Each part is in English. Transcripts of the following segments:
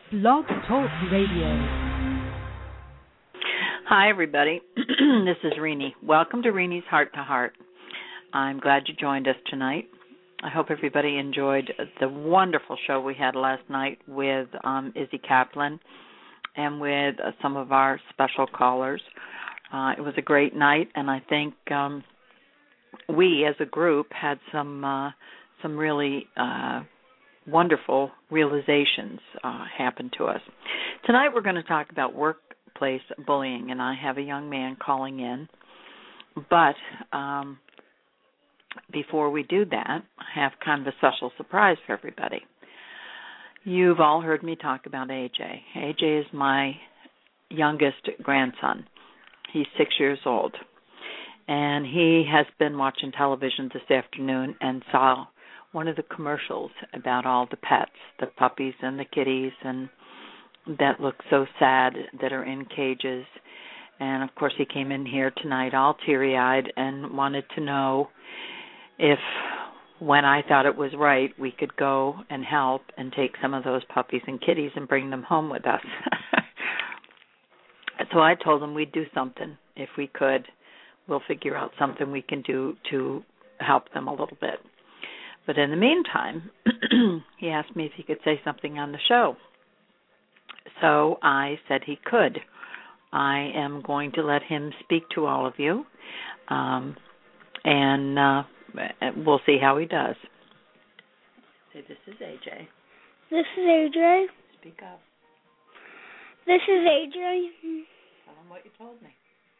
Blog Talk Radio. Hi, everybody. This is Renee. Welcome to Renee's Heart to Heart. I'm glad you joined us tonight. I hope everybody enjoyed the wonderful show we had last night with Izzy Kaplan and with some of our special callers. It was a great night, and I think we as a group had some really wonderful realizations happen to us. Tonight we're going to talk about workplace bullying, and I have a young man calling in. But before we do that, I have kind of a special surprise for everybody. You've all heard me talk about AJ. AJ is my youngest grandson. He's 6 years old. And he has been watching television this afternoon and saw one of the commercials about all the pets, the puppies and the kitties, and that look so sad that are in cages. And, of course, he came in here tonight all teary-eyed and wanted to know if, when I thought it was right, we could go and help and take some of those puppies and kitties and bring them home with us. So I told him we'd do something. If we could, we'll figure out something we can do to help them a little bit. But in the meantime, he asked me if he could say something on the show. So I said he could. I am going to let him speak to all of you, and we'll see how he does. Say, this is AJ. This is AJ. Speak up. This is AJ. Tell him what you told me.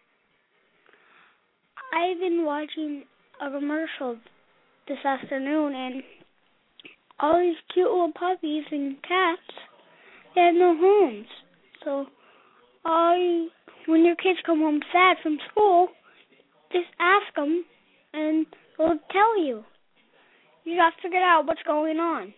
I've been watching a commercial this afternoon, and all these cute little puppies and cats, they have no homes. So when your kids come home sad from school, just ask them, and they'll tell you. You got to figure out what's going on.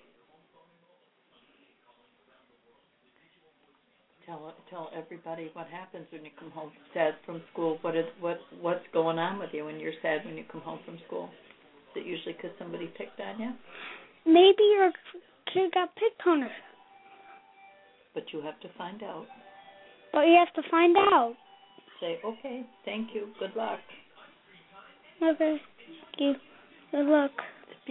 Tell everybody what happens when you come home sad from school. What's going on with you when you're sad when you come home from school? Is it usually because somebody picked on you? Maybe your kid got picked on her. But you have to find out. But you have to find out. Say, okay, thank you, good luck. Okay, thank you, good luck. Speak.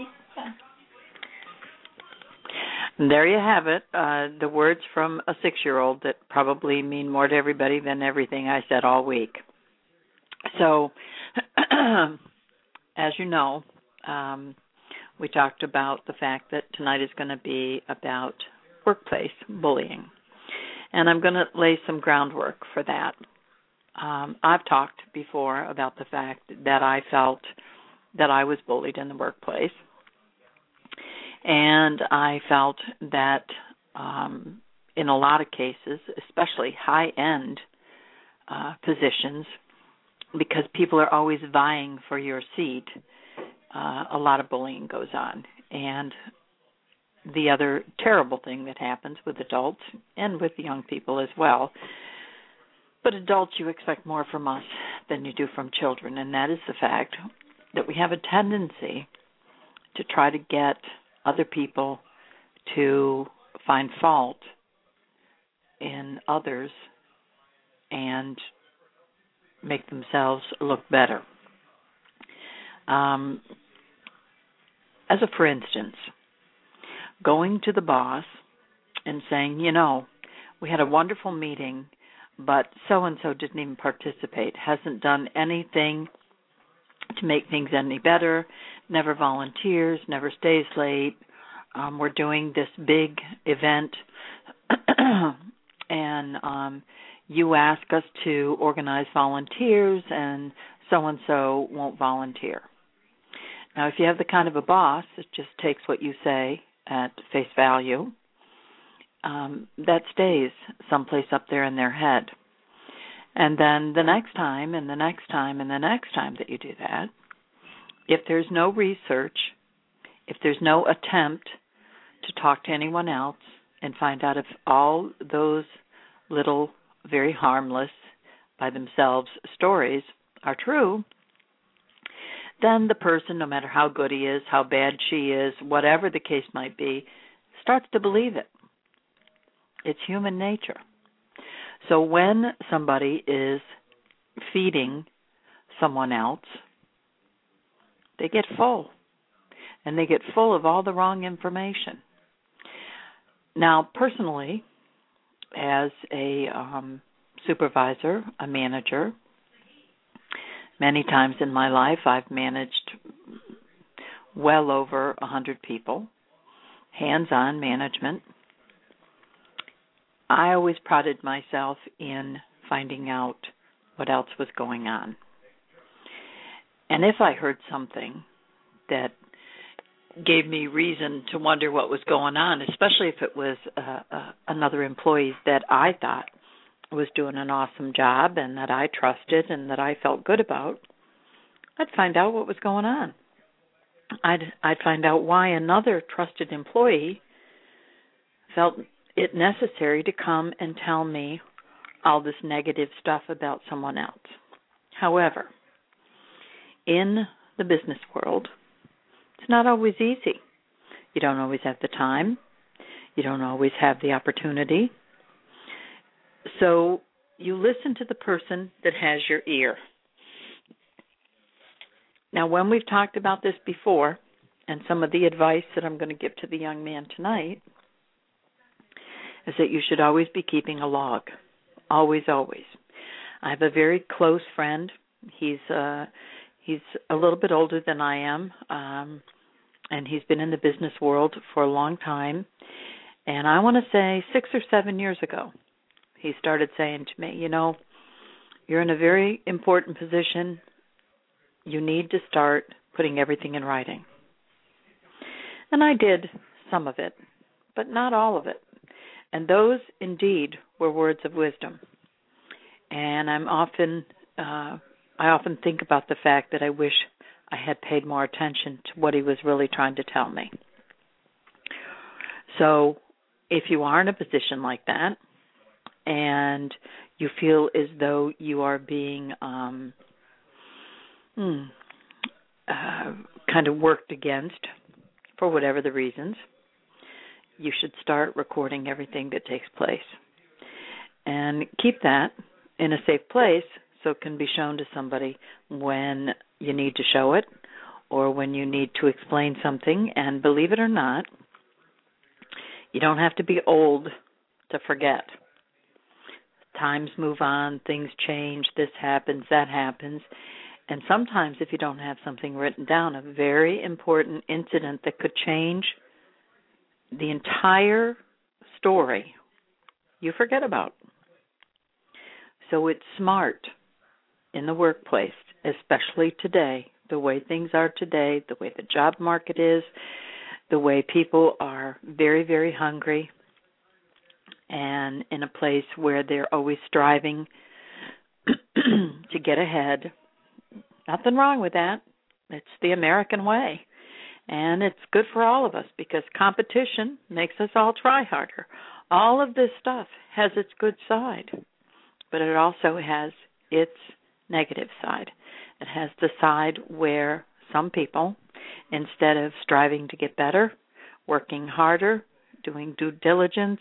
There you have it, the words from a 6-year-old that probably mean more to everybody than everything I said all week. So, as you know, we talked about the fact that tonight is going to be about workplace bullying. And I'm going to lay some groundwork for that. I've talked before about the fact that I felt that I was bullied in the workplace. And I felt that in a lot of cases, especially high-end positions, because people are always vying for your seat, a lot of bullying goes on. And the other terrible thing that happens with adults and with young people as well, but adults, you expect more from us than you do from children, and that is the fact that we have a tendency to try to get other people to find fault in others and make themselves look better. As a for instance, going to the boss and saying, we had a wonderful meeting, but so-and-so didn't even participate, hasn't done anything to make things any better, never volunteers, never stays late. We're doing this big event, and you ask us to organize volunteers, and so-and-so won't volunteer. Now, if you have the kind of a boss that just takes what you say at face value, that stays someplace up there in their head. And then the next time and the next time and the next time that you do that, if there's no research, if there's no attempt to talk to anyone else and find out if all those little, very harmless by themselves stories are true, then the person, no matter how good he is, how bad she is, whatever the case might be, starts to believe it. It's human nature. So when somebody is feeding someone else, they get full. And they get full of all the wrong information. Now, personally, as a supervisor, a manager, many times in my life I've managed well over 100 people, hands-on management. I always prided myself in finding out what else was going on. And if I heard something that gave me reason to wonder what was going on, especially if it was another employee that I thought was doing an awesome job and that I trusted and that I felt good about, I'd find out what was going on. I'd find out why another trusted employee felt it necessary to come and tell me all this negative stuff about someone else. However, in the business world, it's not always easy. You don't always have the time. You don't always have the opportunity. So you listen to the person that has your ear. Now, when we've talked about this before, and some of the advice that I'm going to give to the young man tonight is that you should always be keeping a log. Always, always. I have a very close friend. He's a little bit older than I am, and he's been in the business world for a long time. And I want to say 6 or 7 years ago, he started saying to me, you're in a very important position. You need to start putting everything in writing. And I did some of it, but not all of it. And those, indeed, were words of wisdom. And I often think about the fact that I wish I had paid more attention to what he was really trying to tell me. So if you are in a position like that and you feel as though you are being kind of worked against for whatever the reasons, you should start recording everything that takes place. And keep that in a safe place so it can be shown to somebody when you need to show it or when you need to explain something. And believe it or not, you don't have to be old to forget. Times move on, things change, this happens, that happens. And sometimes if you don't have something written down, a very important incident that could change the entire story, you forget about. So it's smart in the workplace, especially today, the way things are today, the way the job market is, the way people are very, very hungry and in a place where they're always striving to get ahead. Nothing wrong with that. It's the American way. And it's good for all of us because competition makes us all try harder. All of this stuff has its good side, but it also has its negative side. It has the side where some people, instead of striving to get better, working harder, doing due diligence,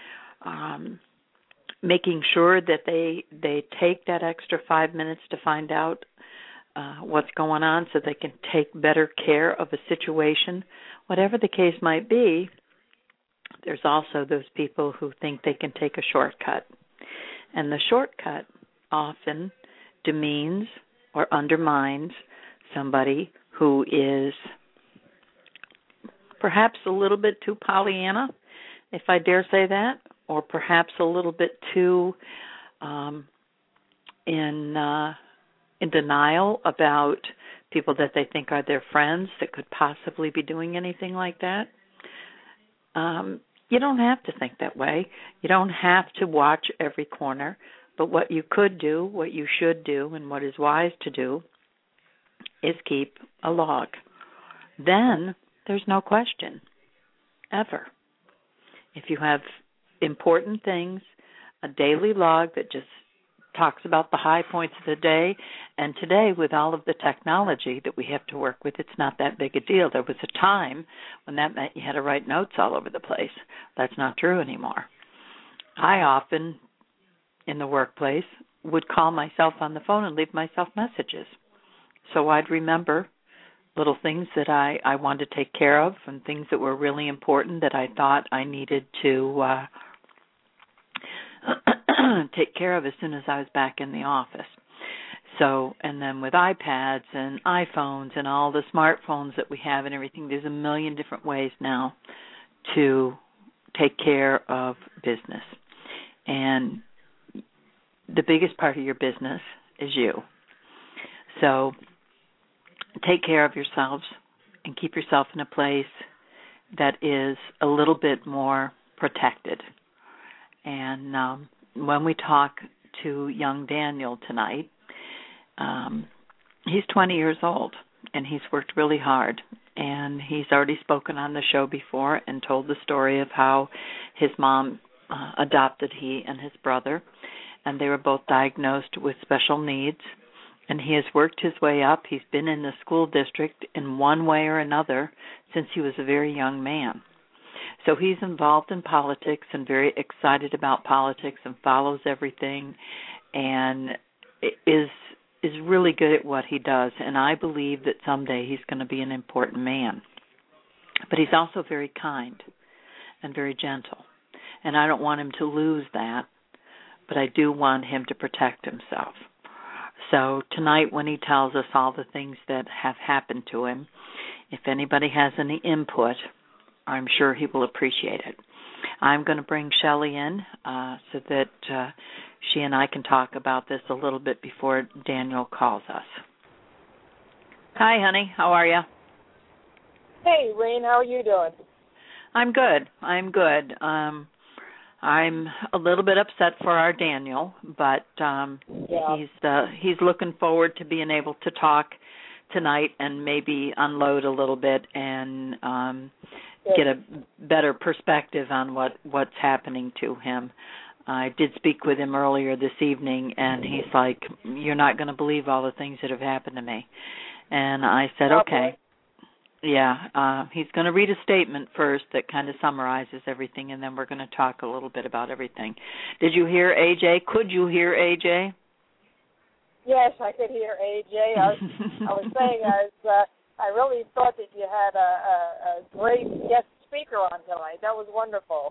making sure that they take that extra 5 minutes to find out what's going on so they can take better care of a situation, whatever the case might be, there's also those people who think they can take a shortcut. And the shortcut often demeans or undermines somebody who is perhaps a little bit too Pollyanna, if I dare say that, or perhaps a little bit too in denial about people that they think are their friends that could possibly be doing anything like that. You don't have to think that way. You don't have to watch every corner. But what you could do, what you should do, and what is wise to do is keep a log. Then there's no question, ever. If you have important things, a daily log that just talks about the high points of the day, and today with all of the technology that we have to work with, it's not that big a deal. There was a time when that meant you had to write notes all over the place. That's not true anymore. I often, in the workplace, would call myself on the phone and leave myself messages. So I'd remember little things that I wanted to take care of and things that were really important that I thought I needed to take care of as soon as I was back in the office. So, and then with iPads and iPhones and all the smartphones that we have and everything, there's a million different ways now to take care of business. And the biggest part of your business is you. So take care of yourselves and keep yourself in a place that is a little bit more protected. And when we talk to young Daniel tonight, he's 20 years old, and he's worked really hard. And he's already spoken on the show before and told the story of how his mom adopted he and his brother, and they were both diagnosed with special needs. And he has worked his way up. He's been in the school district in one way or another since he was a very young man. So he's involved in politics and very excited about politics and follows everything and is really good at what he does. And I believe that someday he's going to be an important man. But he's also very kind and very gentle. And I don't want him to lose that, but I do want him to protect himself. So tonight when he tells us all the things that have happened to him, if anybody has any input, I'm sure he will appreciate it. I'm going to bring Shelley in so that she and I can talk about this a little bit before Daniel calls us. Hi, honey. How are you? Hey, Rain. How are you doing? I'm good. I'm a little bit upset for our Daniel, but he's looking forward to being able to talk tonight and maybe unload a little bit and get a better perspective on what's happening to him. I did speak with him earlier this evening, and he's like, "You're not going to believe all the things that have happened to me." And I said, "Okay." Yeah, he's going to read a statement first that kind of summarizes everything, and then we're going to talk a little bit about everything. Did you hear AJ? Could you hear AJ? Yes, I could hear AJ. I was saying, I really thought that you had a great guest speaker on tonight. That was wonderful.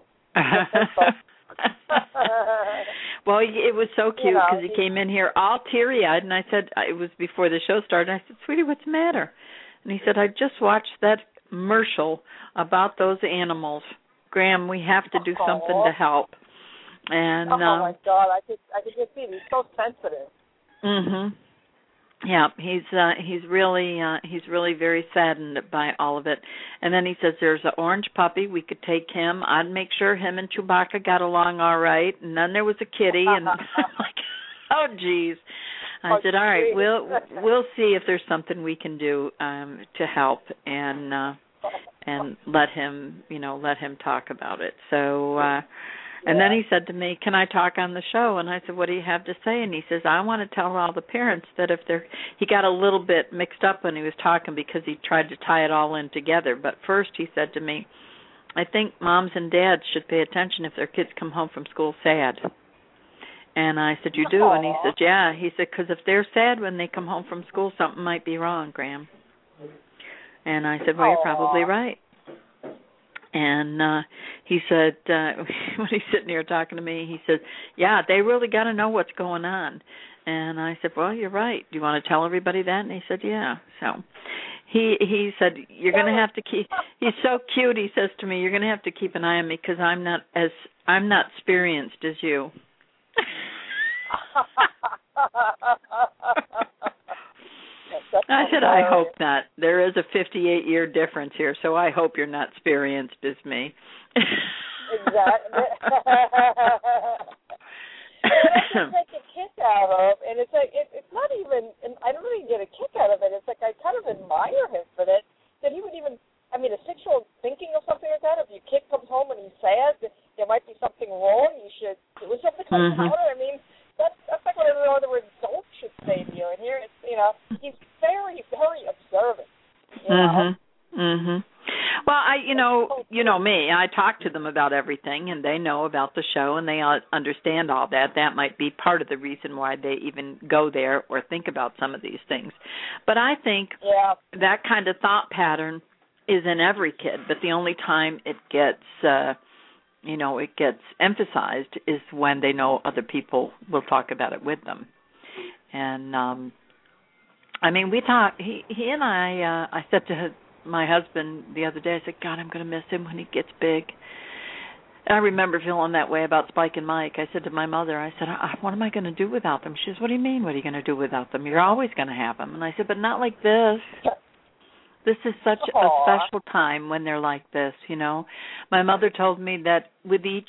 Well, it was so cute because he came in here all teary-eyed, and I said, it was before the show started, I said, "Sweetie, what's the matter?" And he said, "I just watched that commercial about those animals. Graham, we have to do something to help." And oh my God, I could just see it. He's so sensitive. Mhm. Yeah, he's really very saddened by all of it. And then he says there's an orange puppy. We could take him. I'd make sure him and Chewbacca got along all right. And then there was a kitty, and I'm like, oh geez. I said, all right, we'll see if there's something we can do to help and let him talk about it. So and then he said to me, "Can I talk on the show?" And I said, "What do you have to say?" And he says, "I want to tell all the parents that if he got a little bit mixed up when he was talking because he tried to tie it all in together. But first he said to me, I think moms and dads should pay attention if their kids come home from school sad." And I said, "You do?" Aww. And he said, "Yeah." He said, "Because if they're sad when they come home from school, something might be wrong, Graham." And I said, "Well, you're probably right." And he said, when he's sitting here talking to me, he said, "Yeah, they really got to know what's going on." And I said, "Well, you're right. Do you want to tell everybody that?" And he said, "Yeah." So he said, "You're going to have to keep." He's so cute. He says to me, "You're going to have to keep an eye on me because I'm not experienced as you." I said, "I hope not. There is a 58-year difference here, so I hope you're not experienced as me." Exactly. What I take a kick out of, and it's like it's not even. And I don't really get a kick out of it. It's like I kind of admire him for that. That he would even. I mean, a 6-year-old thinking of something like that. If your kid comes home and he's sad, there might be something wrong. You should do something about it. I mean, that's like what every other adult should say to you. And here, it's he's very, very observant. You know? Well, know me, I talk to them about everything, and they know about the show, and they understand all that. That might be part of the reason why they even go there or think about some of these things. But I think that kind of thought pattern is in every kid, but the only time it gets it gets emphasized is when they know other people will talk about it with them. And I mean, we talk. He and I said to my husband the other day, I said, God, I'm going to miss him when he gets big. And I remember feeling that way about Spike and Mike. I said to my mother, I said, what am I going to do without them? She says, what do you mean, what are you going to do without them? You're always going to have them. And I said, but not like this. This is such a special time when they're like this, you know. My mother told me that with each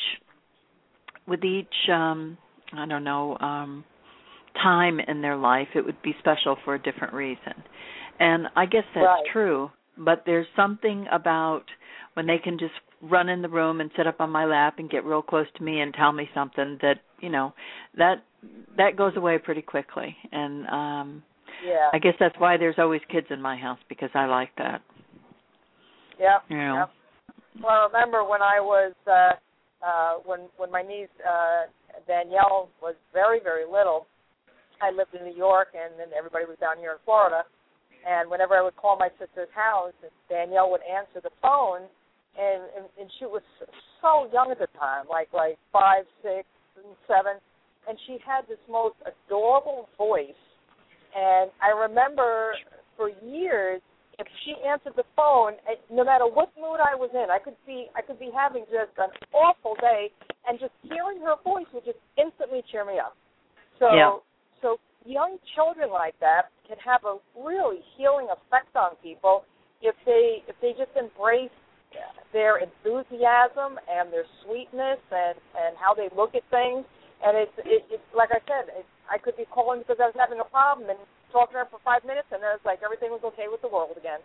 time in their life, it would be special for a different reason. And I guess that's true, but there's something about when they can just run in the room and sit up on my lap and get real close to me and tell me something that, you know, that goes away pretty quickly. And I guess that's why there's always kids in my house, because I like that. Yeah. You know? Yep. Well, I remember when I was when my niece Danielle was very, very little. I lived in New York, and then everybody was down here in Florida. And whenever I would call my sister's house, Danielle would answer the phone, and she was so young at the time, like 5, 6, and 7, and she had this most adorable voice. And I remember for years, if she answered the phone, no matter what mood I was in, I could be having just an awful day, and just hearing her voice would just instantly cheer me up. So young children like that can have a really healing effect on people if they just embrace their enthusiasm and their sweetness and how they look at things. And it's like I said, I could be calling because I was having a problem and talking to her for 5 minutes, and then it's like everything was okay with the world again.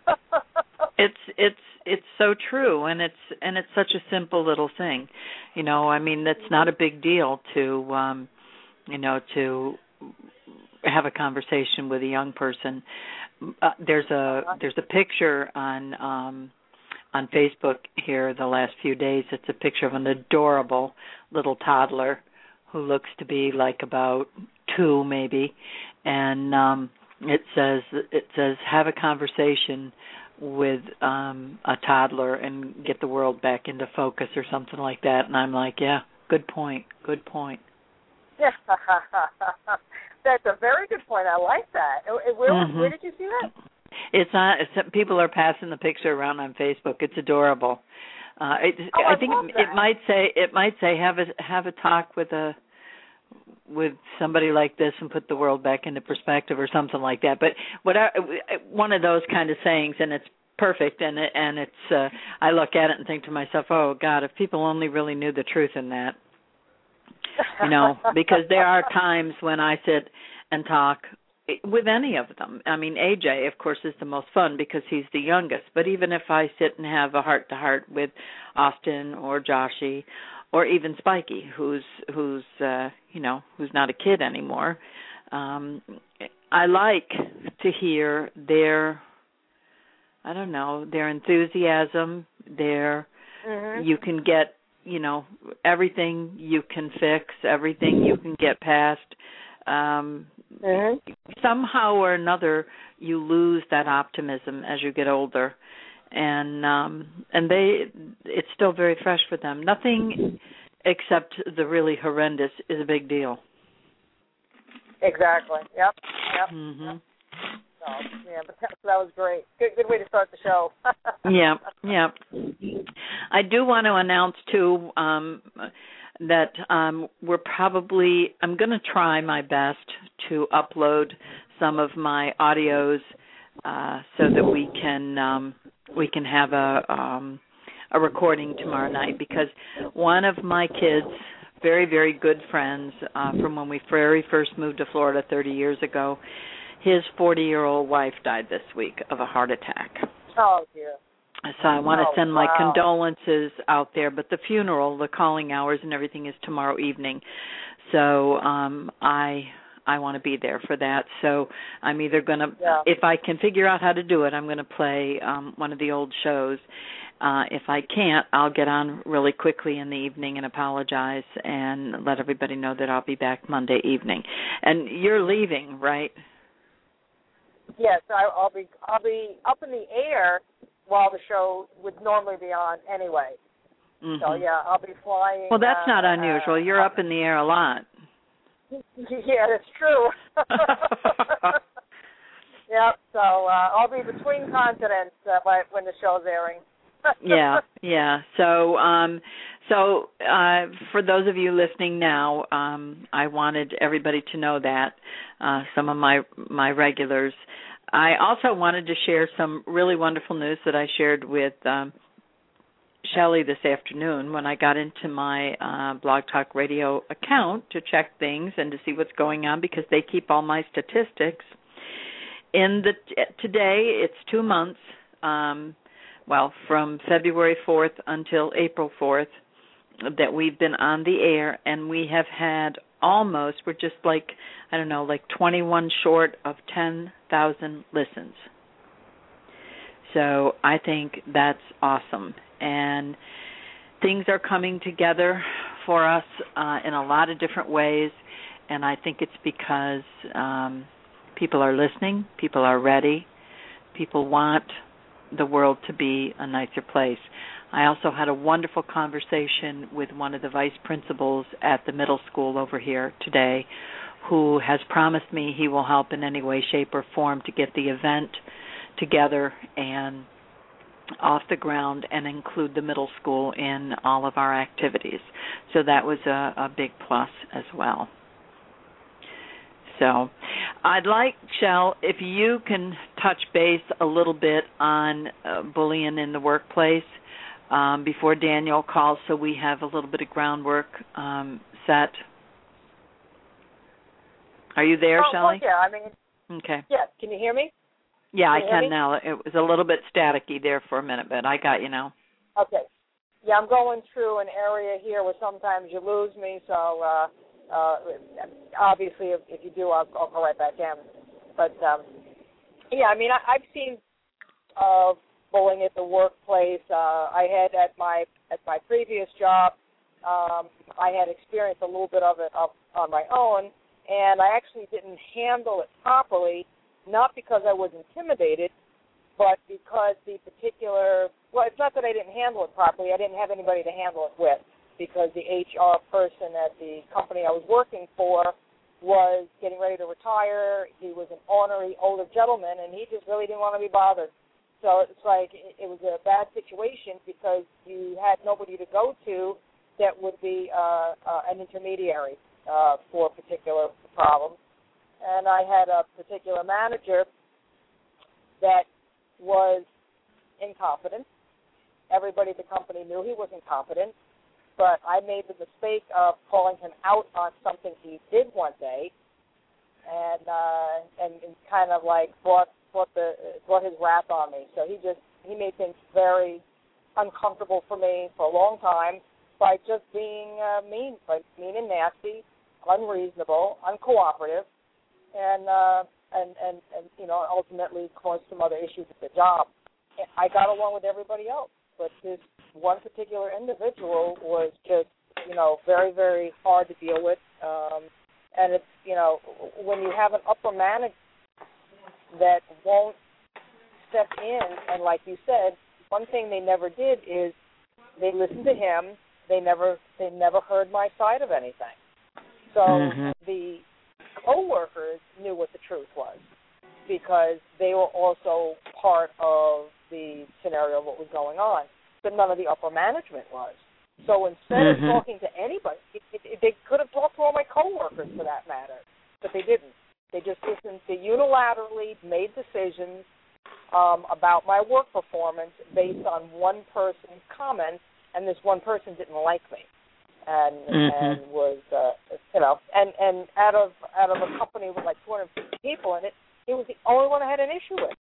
It's so true, and it's such a simple little thing, you know. I mean, that's not a big deal to to have a conversation with a young person. There's a picture on Facebook here the last few days. It's a picture of an adorable little toddler who looks to be like about 2 maybe, and it says have a conversation with a toddler and get the world back into focus or something like that. And I'm like, yeah, good point. Yeah, that's a very good point. I like that. Where did you see that? It's not. People are passing the picture around on Facebook. It's adorable. I think it might say have a talk with somebody like this and put the world back into perspective or something like that. But one of those kind of sayings, and it's perfect. And it's I look at it and think to myself, oh God, if people only really knew the truth in that. You know, because there are times when I sit and talk with any of them. I mean, AJ, of course, is the most fun because he's the youngest. But even if I sit and have a heart-to-heart with Austin or Joshy or even Spikey, who's not a kid anymore, I like to hear their enthusiasm. You can get, you know, everything you can fix, everything you can get past. Somehow or another, you lose that optimism as you get older, and it's still very fresh for them. Nothing except the really horrendous is a big deal. Exactly. Yep. Mm-hmm. Yep. So, yeah, but that was great. Good way to start the show. Yeah. I do want to announce too that I'm going to try my best to upload some of my audios so that we can have a recording tomorrow night, because one of my kids, very, very good friends from when we very first moved to Florida 30 years ago, his 40-year-old wife died this week of a heart attack. Oh, dear. So I want to send my condolences out there, but the funeral, the calling hours and everything is tomorrow evening. So I I want to be there for that. So I'm either going to, if I can figure out how to do it, I'm going to play one of the old shows. If I can't, I'll get on really quickly in the evening and apologize and let everybody know that I'll be back Monday evening. And you're leaving, right? Yes, I'll be up in the air while the show would normally be on anyway. Mm-hmm. So yeah, I'll be flying. Well, that's not unusual. You're up in the air a lot. Yeah, that's true. Yep. So I'll be between continents when the show's airing. Yeah. So for those of you listening now, I wanted everybody to know that some of my regulars. I also wanted to share some really wonderful news that I shared with Shelley this afternoon when I got into my Blog Talk Radio account to check things and to see what's going on because they keep all my statistics. Today it's 2 months. From February 4th until April 4th that we've been on the air, and we have had we're just like 21 short of 10,000 listens. So I think that's awesome. And things are coming together for us in a lot of different ways, and I think it's because people are listening, people are ready, people want the world to be a nicer place. I also had a wonderful conversation with one of the vice principals at the middle school over here today who has promised me he will help in any way, shape, or form to get the event together and off the ground and include the middle school in all of our activities. So that was a big plus as well. So I'd like, Shell, if you can touch base a little bit on bullying in the workplace before Daniel calls so we have a little bit of groundwork set. Are you there, Shelley? Yeah, I mean. Okay. Yeah, can you hear me? Yeah, I can now. It was a little bit staticky there for a minute, but I got you now. Okay. Yeah, I'm going through an area here where sometimes you lose me, so obviously if you do, I'll go right back in. But, yeah, I mean, I've seen bullying at the workplace. I had at my previous job, I had experienced a little bit of it on my own, and I actually didn't handle it properly, not because I was intimidated, but because the particular, well, it's not that I didn't handle it properly. I didn't have anybody to handle it with because the HR person at the company I was working for was getting ready to retire. He was an ornery older gentleman, and he just really didn't want to be bothered. So it's like it was a bad situation because you had nobody to go to that would be an intermediary for particular problems. And I had a particular manager that was incompetent. Everybody at the company knew he was incompetent, but I made the mistake of calling him out on something he did one day, and kind of like brought his wrath on me. So he made things very uncomfortable for me for a long time by just being mean and nasty, unreasonable, uncooperative, and ultimately caused some other issues at the job. I got along with everybody else, but this one particular individual was just, very, very hard to deal with. And it's, when you have an upper management that won't step in, and like you said, one thing they never did is they listened to him. They never heard my side of anything. So the co-workers knew what the truth was because they were also part of the scenario of what was going on, but none of the upper management was. So instead of talking to anybody, they could have talked to all my co-workers for that matter, but they didn't. They just listened. They unilaterally made decisions about my work performance based on one person's comments, and this one person didn't like me. And was and out of a company with like 250 people in it, he was the only one I had an issue with.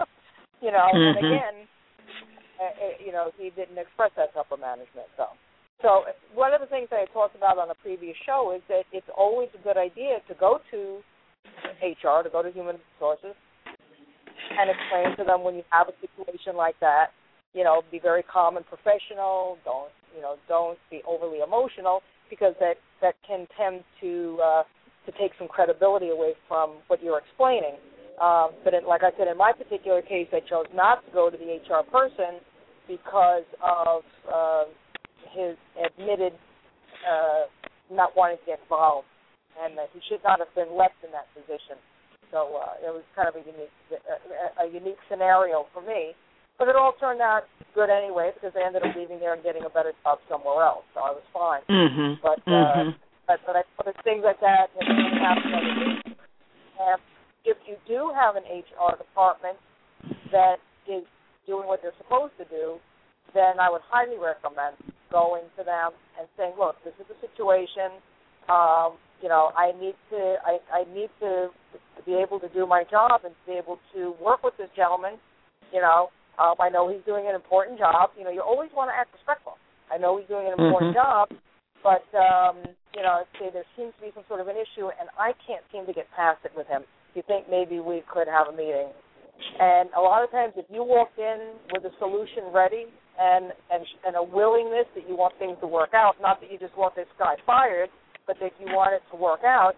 And again, he didn't express that to upper management. So So one of the things that I talked about on a previous show is that it's always a good idea to go to HR, to go to human resources, and explain to them when you have a situation like that. Be very calm and professional. Don't be overly emotional, because that can tend to take some credibility away from what you're explaining. But like I said, in my particular case, I chose not to go to the HR person because of his admitted not wanting to get involved, and that he should not have been left in that position. So it was kind of a unique scenario for me. But it all turned out good anyway, because I ended up leaving there and getting a better job somewhere else, so I was fine. Mm-hmm. But I thought things like that have happened other people. And if you do have an HR department that is doing what they're supposed to do, then I would highly recommend going to them and saying, look, this is the situation. I need to be able to do my job and to be able to work with this gentleman. I know he's doing an important job. You always want to act respectful. I know he's doing an important job, but there seems to be some sort of an issue, and I can't seem to get past it with him. Do you think maybe we could have a meeting? And a lot of times, if you walked in with a solution ready and a willingness that you want things to work out, not that you just want this guy fired, but that you want it to work out,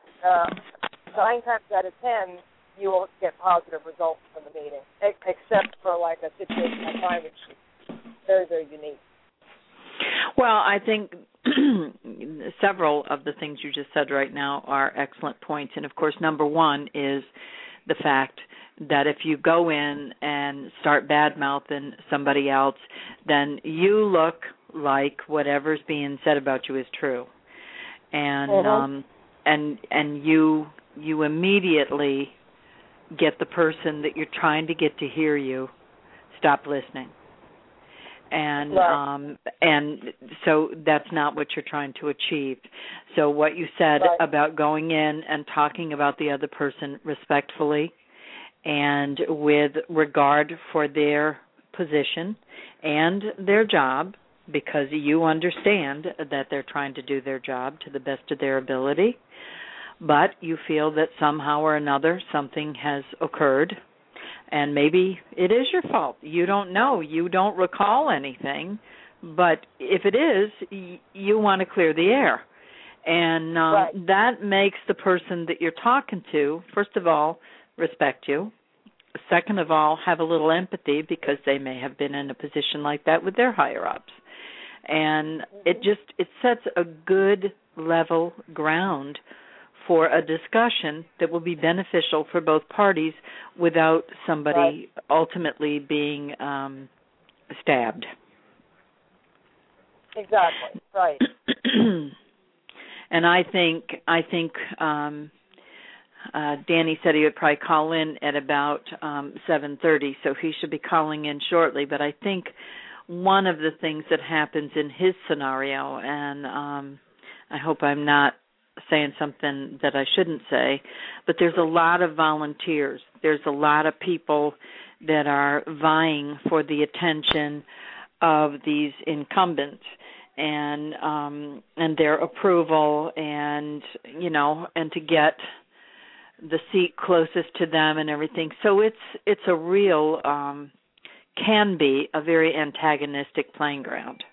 9 times out of 10, you will get positive results from the meeting, except for like a situation like mine, which is very, very unique. Well, I think several of the things you just said right now are excellent points. And, of course, number one is the fact that if you go in and start bad-mouthing somebody else, then you look like whatever's being said about you is true. And and you immediately get the person that you're trying to get to hear you stop listening. And and so that's not what you're trying to achieve. So what you said about going in and talking about the other person respectfully and with regard for their position and their job, because you understand that they're trying to do their job to the best of their ability, but you feel that somehow or another something has occurred, and maybe it is your fault. You don't know. You don't recall anything, but if it is, you want to clear the air. And that makes the person that you're talking to, first of all, respect you. Second of all, have a little empathy, because they may have been in a position like that with their higher-ups. And it sets a good level ground for a discussion that will be beneficial for both parties without somebody ultimately being stabbed. Exactly, right. And I think Danny said he would probably call in at about 7:30, so he should be calling in shortly. But I think one of the things that happens in his scenario, and I hope I'm not saying something that I shouldn't say, but there's a lot of volunteers. There's a lot of people that are vying for the attention of these incumbents and their approval, and and to get the seat closest to them and everything. So it's a real can be a very antagonistic playing ground.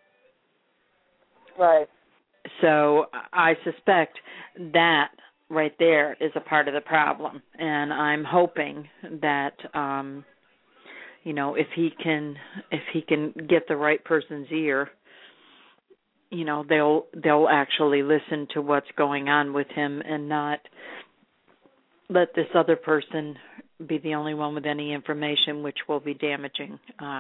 Right. So I suspect that right there is a part of the problem, and I'm hoping that if he can get the right person's ear, they'll actually listen to what's going on with him and not let this other person be the only one with any information, which will be damaging.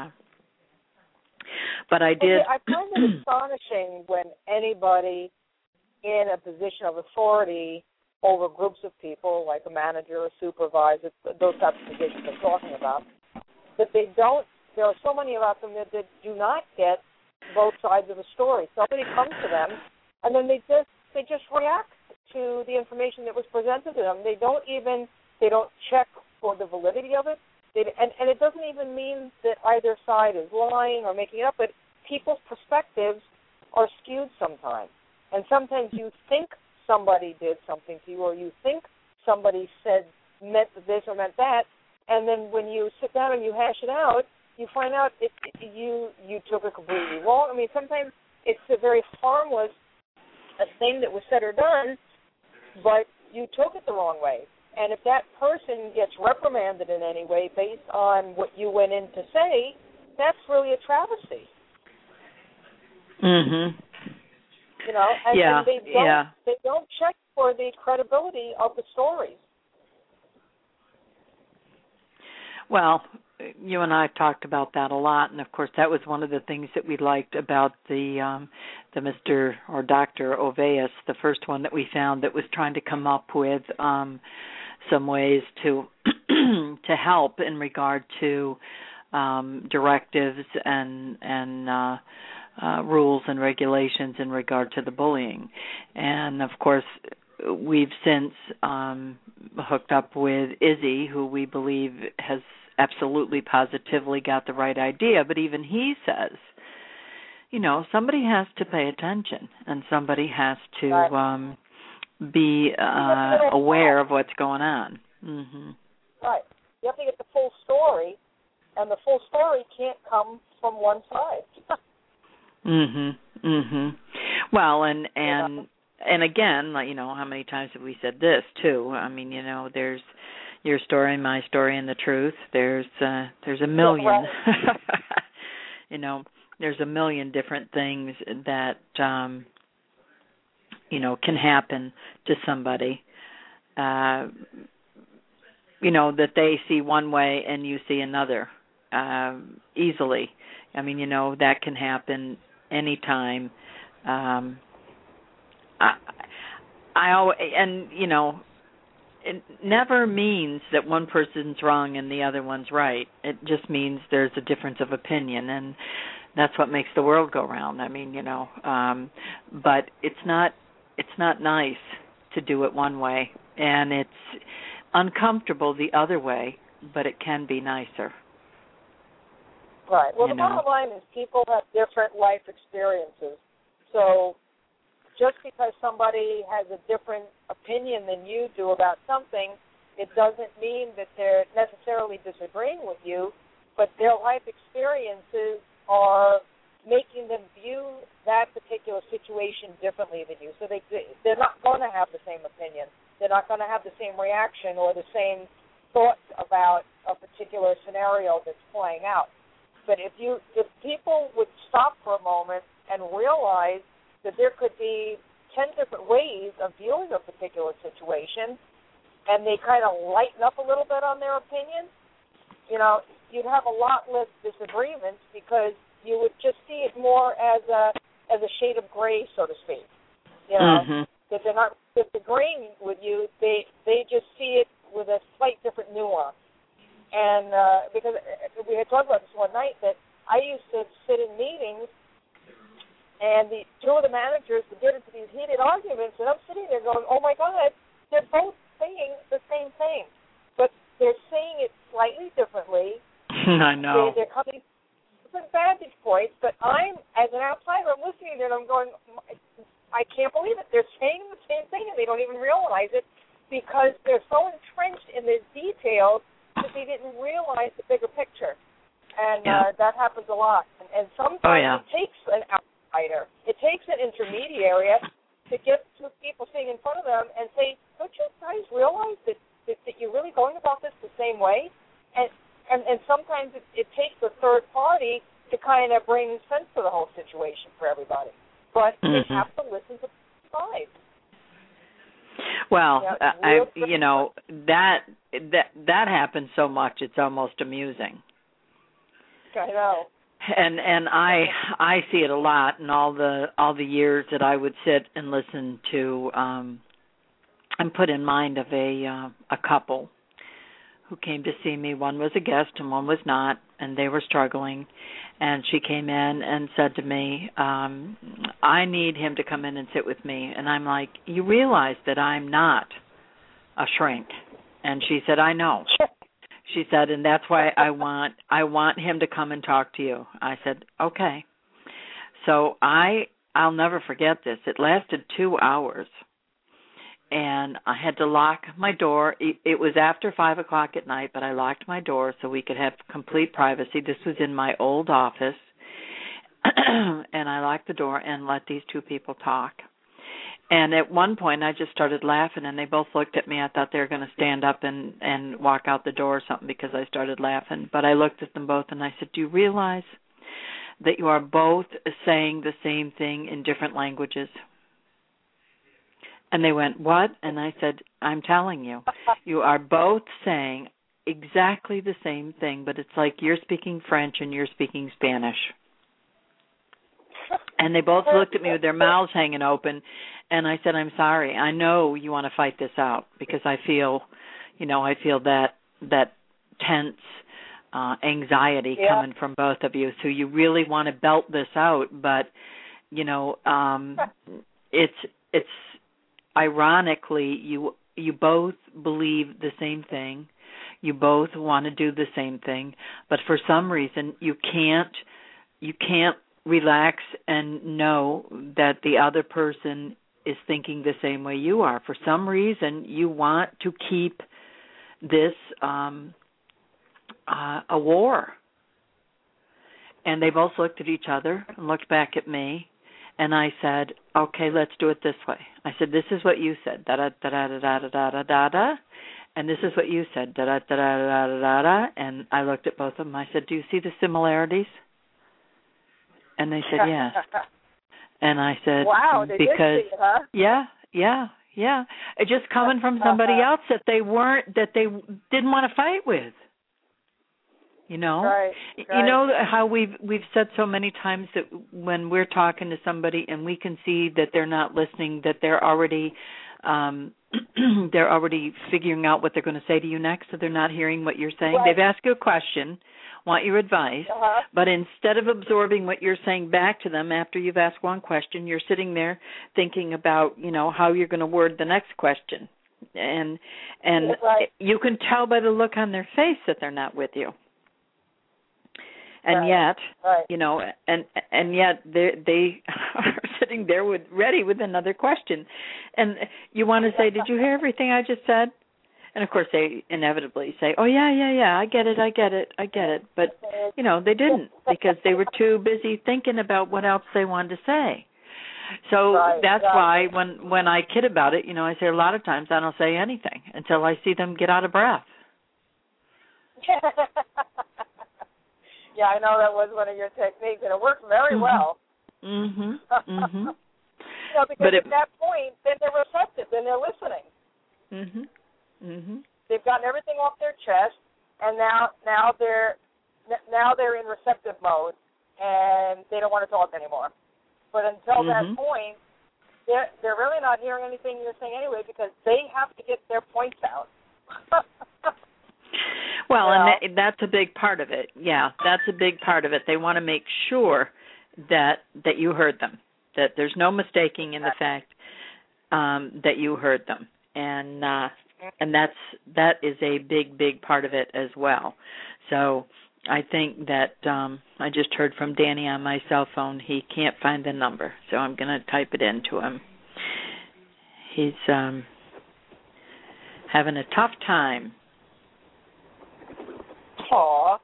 But I did. I find it astonishing when anybody in a position of authority over groups of people, like a manager, a supervisor, those types of positions I'm talking about, that they don't. There are so many about them that do not get both sides of the story. Somebody comes to them, and then they just react to the information that was presented to them. They don't check for the validity of it. And it doesn't even mean that either side is lying or making it up, but people's perspectives are skewed sometimes. And sometimes you think somebody did something to you, or you think somebody meant this or meant that, and then when you sit down and you hash it out, you find out you took it completely wrong. I mean, sometimes it's a very harmless thing that was said or done, but you took it the wrong way. And if that person gets reprimanded in any way based on what you went in to say, that's really a travesty. Mhm. You know, and they don't check for the credibility of the stories. Well, you and I have talked about that a lot, and of course that was one of the things that we liked about the Mr. or Dr. Oveus, the first one that we found that was trying to come up with some ways to to help in regard to directives and rules and regulations in regard to the bullying. And of course we've since hooked up with Izzy, who we believe has absolutely positively got the right idea, but even he says, you know, somebody has to pay attention and somebody has to be aware of what's going on. Mm-hmm. Right. You have to get the full story, and the full story can't come from one side. Mhm. Mhm. Well, and again, like, you know, how many times have we said this too? I mean, you know, there's your story, my story, and the truth. There's a million. Right. You know, there's a million different things that you know, can happen to somebody. You know, that they see one way and you see another easily. I mean, you know, that can happen anytime. I always, and you know, it never means that one person's wrong and the other one's right. It just means there's a difference of opinion, and that's what makes the world go round. I mean, you know, but it's not nice to do it one way, and it's uncomfortable the other way, but it can be nicer. Right. Well, the bottom line is people have different life experiences. So just because somebody has a different opinion than you do about something, it doesn't mean that they're necessarily disagreeing with you, but their life experiences are making them view that particular situation differently than you. So they're not going to have the same opinion. They're not going to have the same reaction or the same thoughts about a particular scenario that's playing out. But if people would stop for a moment and realize that there could be 10 different ways of viewing a particular situation, and they kind of lighten up a little bit on their opinion, you know, you'd have a lot less disagreements because you would just see it more as a shade of gray, so to speak. You know, that they're not disagreeing with you, they just see it with a slight different nuance. And because we had talked about this one night, that I used to sit in meetings, and the two of the managers would get into these heated arguments, and I'm sitting there going, oh, my God, they're both saying the same thing, but they're saying it slightly differently. I know. They're coming from vantage points, but I'm, as an outsider, I'm listening there, and I'm going, I can't believe it. They're saying the same thing, and they don't even realize it because they're so entrenched in the details that they didn't realize the bigger picture. And that happens a lot. And sometimes it takes an outsider. It takes an intermediary to get two people sitting in front of them and say, don't you guys realize that you're really going about this the same way? And sometimes it takes a third party to kind of bring sense to the whole situation for everybody. But they have to listen to both sides. Well, you know, that happens so much it's almost amusing. I know. And I see it a lot in all the years that I would sit and listen to and put in mind of a couple who came to see me. One was a guest and one was not, and they were struggling. And she came in and said to me, I need him to come in and sit with me. And I'm like, you realize that I'm not a shrink? And she said, I know. She said, and that's why I want him to come and talk to you. I said, okay. So I I'll never forget this. It lasted 2 hours. And I had to lock my door. It was after 5 o'clock at night, but I locked my door so we could have complete privacy. This was in my old office. And I locked the door and let these two people talk. And at one point, I just started laughing, and they both looked at me. I thought they were going to stand up and walk out the door or something because I started laughing. But I looked at them both, and I said, do you realize that you are both saying the same thing in different languages? And they went, what? And I said, I'm telling you, you are both saying exactly the same thing, but it's like you're speaking French and you're speaking Spanish. And they both looked at me with their mouths hanging open, and I said, I'm sorry. I know you want to fight this out because I feel that tense anxiety coming from both of you. So you really want to belt this out, but it's ironically you both believe the same thing. You both want to do the same thing, but for some reason you can't relax and know that the other person is thinking the same way you are. For some reason, you want to keep this a war. And they both looked at each other and looked back at me, and I said, okay, let's do it this way. I said, this is what you said, da-da-da-da-da-da-da-da-da, and this is what you said, da-da-da-da-da-da-da, and I looked at both of them. I said, do you see the similarities? And they said, yes. And I said, wow, they because, did see it, huh? Yeah. It just coming from somebody else that they didn't want to fight with. Right. You know how we've said so many times that when we're talking to somebody and we can see that they're not listening, that they're already figuring out what they're going to say to you next, so they're not hearing what you're saying. Right. They've asked you a question, want your advice, but instead of absorbing what you're saying back to them after you've asked one question, you're sitting there thinking about, how you're going to word the next question. And you can tell by the look on their face that they're not with you. And yet, and yet they are sitting there ready with another question. And you want to say, did you hear everything I just said? And, of course, they inevitably say, oh, yeah, I get it. But, they didn't because they were too busy thinking about what else they wanted to say. So that's why when I kid about it, I say a lot of times I don't say anything until I see them get out of breath. Yeah, I know that was one of your techniques, and it worked very well. Mm-hmm. Because at that point, then they're receptive, then they're listening. They've gotten everything off their chest, and now they're in receptive mode, and they don't want to talk anymore. But until that point, they're really not hearing anything you're saying anyway because they have to get their points out. Well, and that's a big part of it. Yeah, that's a big part of it. They want to make sure that you heard them, that there's no mistaking in the fact that you heard them, and that is a big part of it as well. So I think that I just heard from Danny on my cell phone. He can't find the number, so I'm going to type it into him. He's having a tough time. Aww.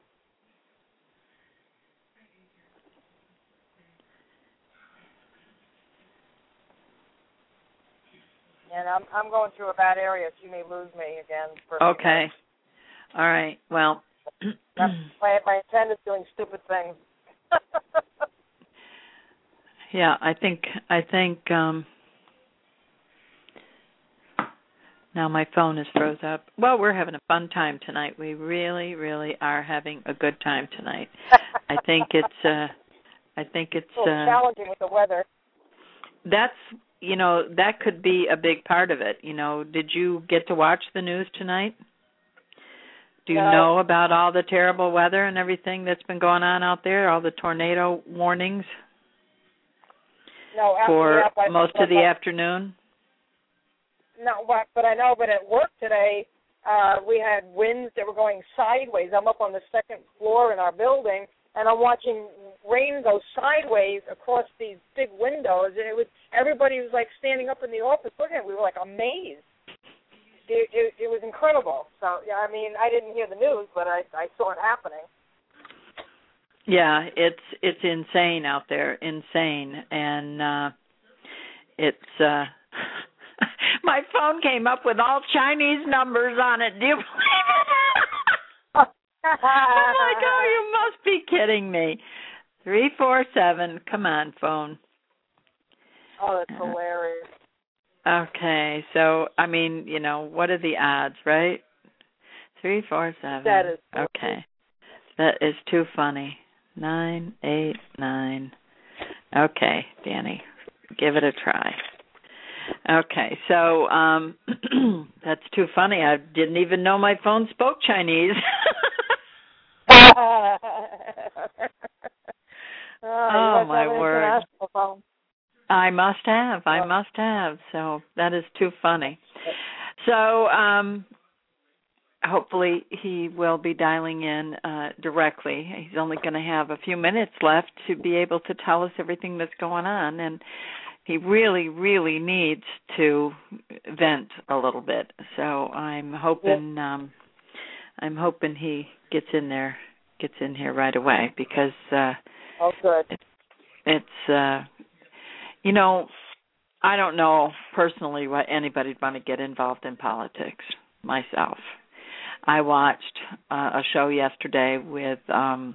And I'm going through a bad area, so you may lose me again. Okay. All right. Well, my friend is doing stupid things. Yeah, I think now my phone is froze up. Well, we're having a fun time tonight. We really, really are having a good time tonight. I think it's challenging with the weather. That's, that could be a big part of it. Did you get to watch the news tonight? Do you know about all the terrible weather and everything that's been going on out there, all the tornado warnings? No, for most of the afternoon? No, but I know, but at work today, we had winds that were going sideways. I'm up on the second floor in our building, and I'm watching rain go sideways across these big windows, and everybody was like standing up in the office looking at it. We were like amazed. It was incredible. So yeah, I mean, I didn't hear the news, but I saw it happening. Yeah, it's insane out there, insane, and it's. My phone came up with all Chinese numbers on it. Do you believe it? I'm like, oh, you must be kidding me. 347. Come on, phone. Oh, that's hilarious. Okay, so I mean, you know, what are the odds, right? 347. That is okay. That is too funny. 989. Okay, Danny, give it a try. Okay, so that's too funny. I didn't even know my phone spoke Chinese. Oh my word. I must have. So that is too funny. So hopefully he will be dialing in directly. He's only going to have a few minutes left to be able to tell us everything that's going on, and he really, really needs to vent a little bit. So I'm hoping he gets in here right away, because good. It's you know, I don't know personally why anybody'd want to get involved in politics myself. I watched a show yesterday with Joe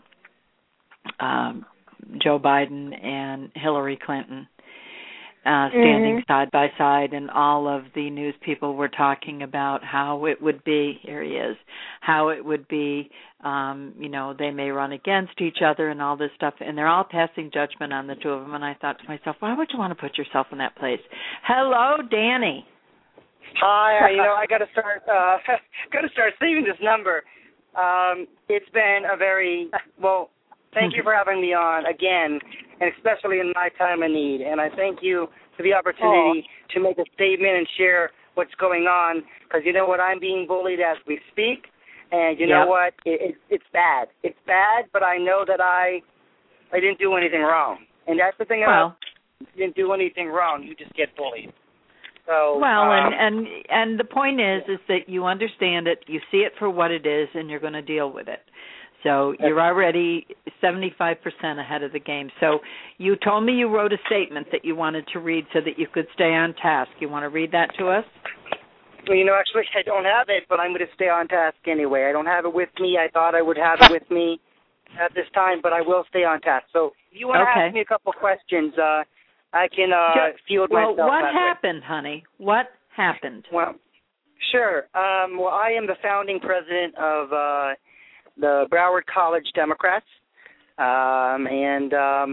Biden and Hillary Clinton standing side by side, and all of the news people were talking about how it would be, here he is, how it would be, you know, they may run against each other and all this stuff, and they're all passing judgment on the two of them, and I thought to myself, why would you want to put yourself in that place? Hello, Danny. Hi, you know, I got to start saving this number. It's been a very, well, thank you for having me on again, and especially in my time of need. And I thank you for the opportunity to make a statement and share what's going on, because you know what, I'm being bullied as we speak, and you know what, it's bad. It's bad, but I know that I didn't do anything wrong. And that's the thing about, you didn't do anything wrong, you just get bullied. So, well, and the point is that you understand it, you see it for what it is, and you're going to deal with it. So you're already 75% ahead of the game. So you told me you wrote a statement that you wanted to read so that you could stay on task. You want to read that to us? Well, you know, actually, I don't have it, but I'm going to stay on task anyway. I don't have it with me. I thought I would have it with me at this time, but I will stay on task. So if you want to ask me a couple questions, I can field myself. Well, what happened, honey? What happened? Well, sure. Well, I am the founding president of the Broward College Democrats, and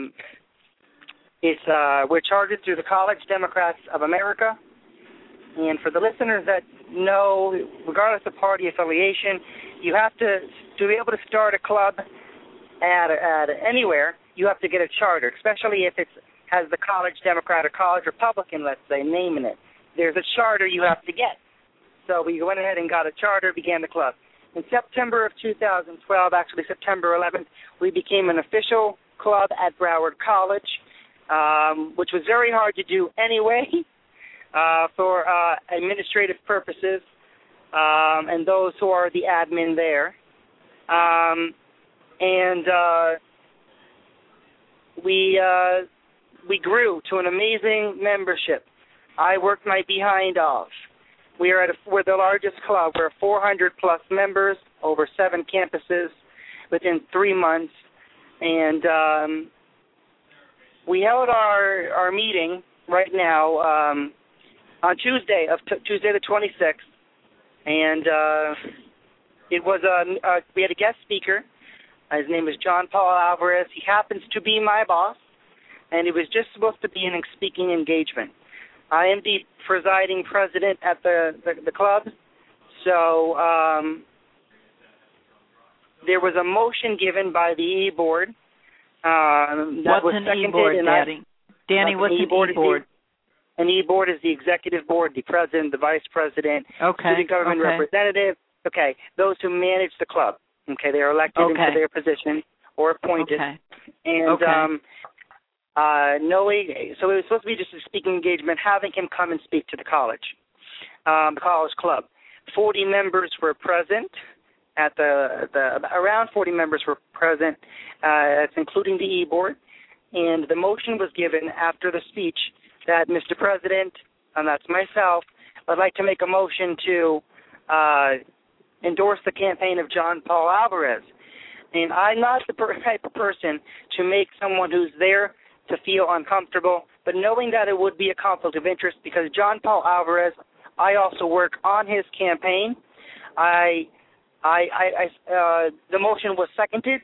we're chartered through the College Democrats of America. And for the listeners that know, regardless of party affiliation, you have to be able to start a club at anywhere. You have to get a charter, especially if it has the College Democrat or College Republican, let's say, name in it. There's a charter you have to get. So we went ahead and got a charter, began the club. In September of 2012, actually September 11th, we became an official club at Broward College, which was very hard to do anyway for administrative purposes and those who are the admin there. We grew to an amazing membership. I worked my behind off. We're the largest club. We're 400-plus members, over 7 campuses within 3 months. And we held our meeting right now on Tuesday the 26th. And it was we had a guest speaker. His name is John Paul Alvarez. He happens to be my boss. And it was just supposed to be an speaking engagement. I am the presiding president at the club, so there was a motion given by the E-Board. What's an E-Board, Danny, what's an E-Board? An E-Board is the executive board, the president, the vice president, student government representative. Okay, those who manage the club. Okay, they are elected into their position or appointed. Okay. And so it was supposed to be just a speaking engagement, having him come and speak to the college club. 40 members were present at around 40 members were present. That's including the e-board. And the motion was given after the speech that Mr. President, and that's myself, I'd like to make a motion to endorse the campaign of John Paul Alvarez. And I'm not the type of person to make someone who's there to feel uncomfortable, but knowing that it would be a conflict of interest, because John Paul Alvarez, I also work on his campaign. The motion was seconded,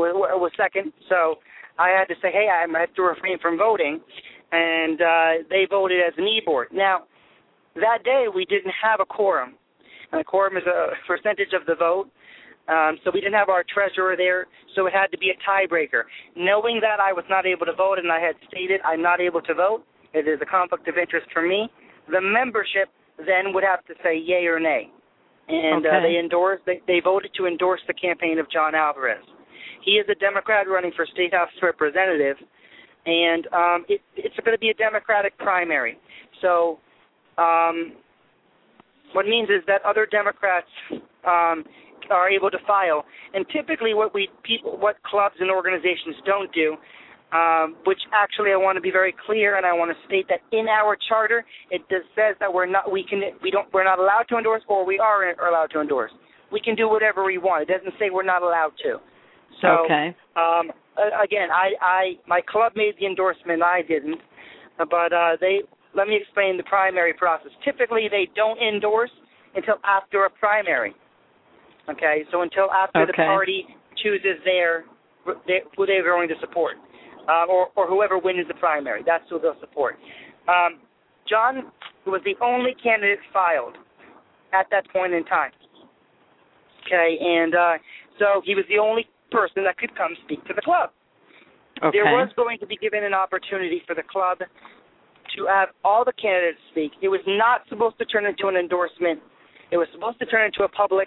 so I had to say, hey, I have to refrain from voting, and they voted as an e-board. Now, that day we didn't have a quorum, and a quorum is a percentage of the vote, so we didn't have our treasurer there, so it had to be a tiebreaker. Knowing that I was not able to vote, and I had stated I'm not able to vote, it is a conflict of interest for me, the membership then would have to say yay or nay. And they voted to endorse the campaign of John Alvarez. He is a Democrat running for State House Representative, and it's going to be a Democratic primary. So what it means is that other Democrats are able to file. And typically what clubs and organizations don't do, which actually I want to be very clear, and I want to state that in our charter it says that we're not allowed to endorse, or we are allowed to endorse. We can do whatever we want. It doesn't say we're not allowed to. So again, my club made the endorsement, I didn't, but let me explain the primary process. Typically they don't endorse until after a primary. Okay, so until after the party chooses who they're going to support. Or whoever wins the primary. That's who they'll support. John was the only candidate filed at that point in time. Okay, and so he was the only person that could come speak to the club. Okay. There was going to be given an opportunity for the club to have all the candidates speak. It was not supposed to turn into an endorsement. It was supposed to turn into a public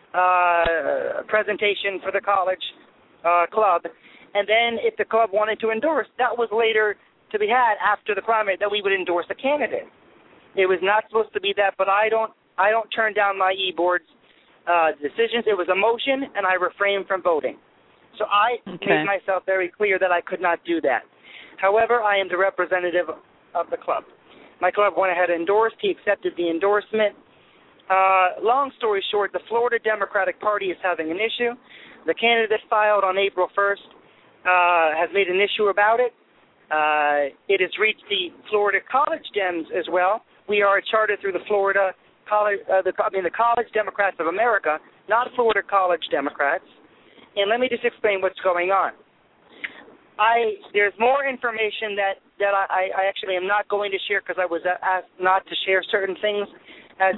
presentation for the college club. And then if the club wanted to endorse, that was later to be had after the primary, that we would endorse a candidate. It was not supposed to be that, but I don't turn down my e-board's decisions. It was a motion, and I refrained from voting. So I made myself very clear that I could not do that. However, I am the representative of the club. My club went ahead and endorsed. He accepted the endorsement. Long story short, the Florida Democratic Party is having an issue. The candidate filed on April 1st has made an issue about it. It has reached the Florida College Dems as well. We are chartered through the Florida College, the College Democrats of America, not Florida College Democrats. And let me just explain what's going on. There's more information that I actually am not going to share, because I was asked not to share certain things, as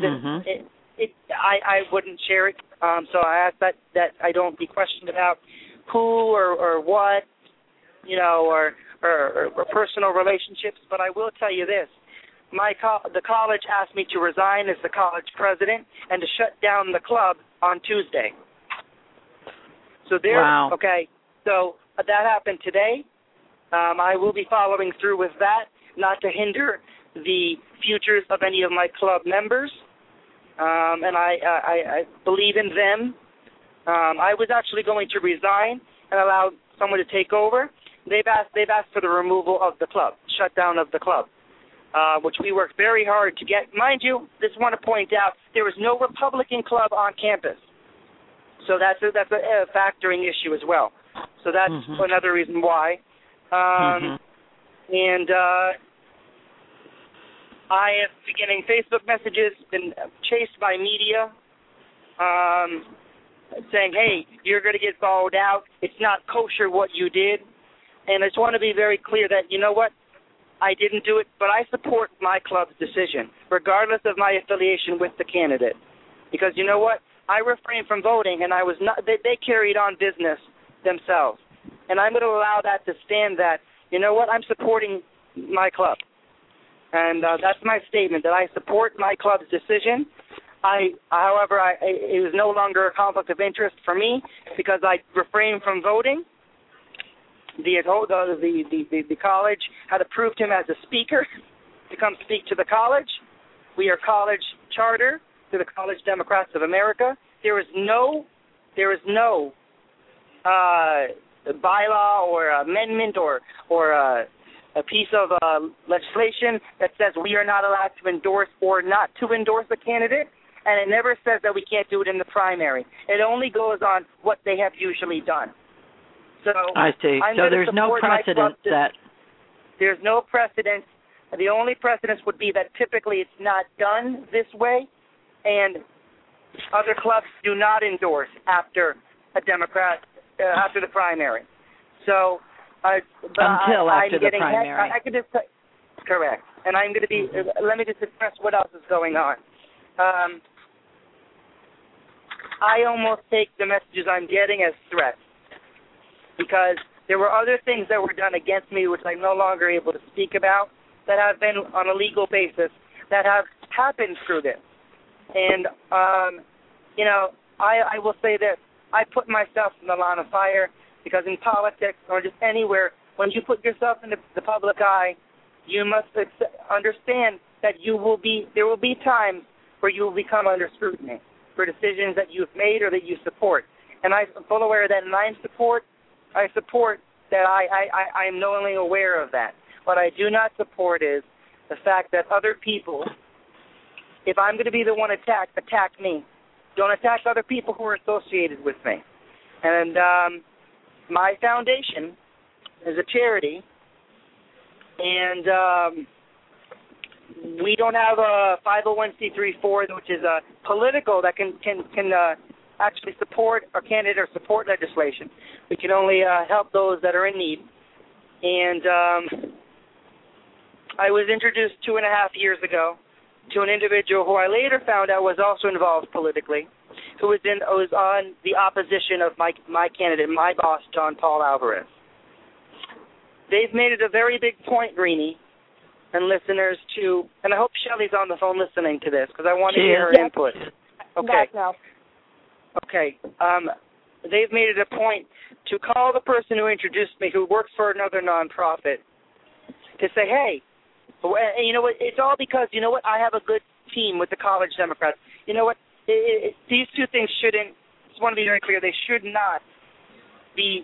I wouldn't share it. So I ask that I don't be questioned about who or what, or personal relationships. But I will tell you this: the college asked me to resign as the college president and to shut down the club on Tuesday. So okay. So that happened today. I will be following through with that, not to hinder the futures of any of my club members. And I believe in them. I was actually going to resign and allow someone to take over. They've asked for the removal of the club, shutdown of the club, which we worked very hard to get. Mind you, just want to point out, there was no Republican club on campus. So that's a factoring issue as well. So that's another reason why. And I have been getting Facebook messages, been chased by media, saying, hey, you're going to get followed out. It's not kosher what you did. And I just want to be very clear that, you know what, I didn't do it, but I support my club's decision, regardless of my affiliation with the candidate. Because you know what, I refrained from voting, and I was not. They carried on business themselves. And I'm going to allow that to stand that, you know what, I'm supporting my club. And that's my statement, that I support my club's decision. However, it was no longer a conflict of interest for me, because I refrained from voting, the college had approved him as a speaker to come speak to the college. We are college charter to the College Democrats of America. There is no bylaw or amendment or a piece of legislation that says we are not allowed to endorse or not to endorse a candidate, and it never says that we can't do it in the primary. It only goes on what they have usually done. So I see. So there's no precedent that... There's no precedent. The only precedence would be that typically it's not done this way, and other clubs do not endorse after a Democrat, after the primary. So... after the primary. I could just correct. And I'm going to be, let me just express what else is going on. I almost take the messages I'm getting as threats, because there were other things that were done against me which I'm no longer able to speak about that have been on a legal basis that have happened through this. And, I will say that I put myself in the line of fire, because in politics or just anywhere, when you put yourself in the public eye, you must understand that there will be times where you will become under scrutiny for decisions that you've made or that you support. And I'm full aware of that, and I support that I am knowingly aware of that. What I do not support is the fact that other people, if I'm going to be the one attacked, attack me. Don't attack other people who are associated with me. And my foundation is a charity, and we don't have a 501c3-4, which is a political that can actually support our candidate or support legislation. We can only help those that are in need. And I was introduced 2.5 years ago to an individual who I later found out was also involved politically, who was on the opposition of my candidate, my boss, John Paul Alvarez. They've made it a very big point, Rini, and listeners, and I hope Shelley's on the phone listening to this, because I want to hear her input. Okay. Okay. They've made it a point to call the person who introduced me, who works for another nonprofit, to say, hey, you know what, it's all because, you know what, I have a good team with the College Democrats. You know what, these two things shouldn't, I just want to be very clear, they should not be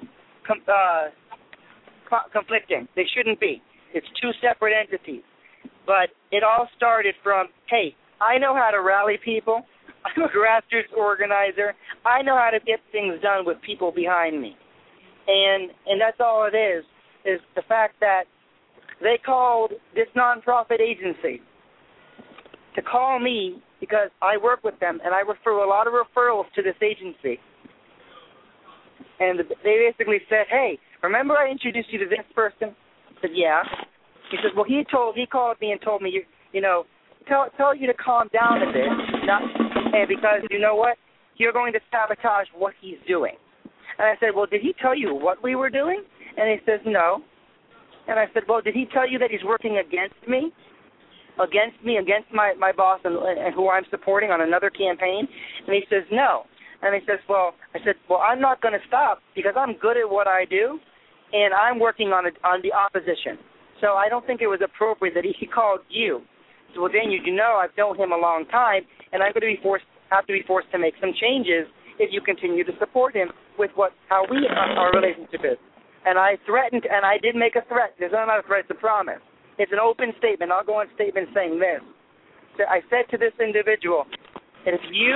conflicting. They shouldn't be. It's two separate entities. But it all started from, hey, I know how to rally people. I'm a grassroots organizer. I know how to get things done with people behind me. And that's all it is the fact that they called this nonprofit agency to call me because I work with them, and I refer a lot of referrals to this agency. And they basically said, hey, remember I introduced you to this person? I said, yeah. He says, well, he called me and told me, tell you to calm down a bit, because you know what? You're going to sabotage what he's doing. And I said, well, did he tell you what we were doing? And he says, no. And I said, well, did he tell you that he's working against me? Against my boss and who I'm supporting on another campaign? And he says, no. And he says, I said, I'm not going to stop because I'm good at what I do, and I'm working on the opposition. So I don't think it was appropriate that he called you. So, well, Daniel, I've known him a long time, and I'm going to have to be forced to make some changes if you continue to support him with how our relationship is. And I threatened, and I did make a threat. There's not a threat, it's a promise. It's an open statement. I'll go on statement saying this. So I said to this individual, if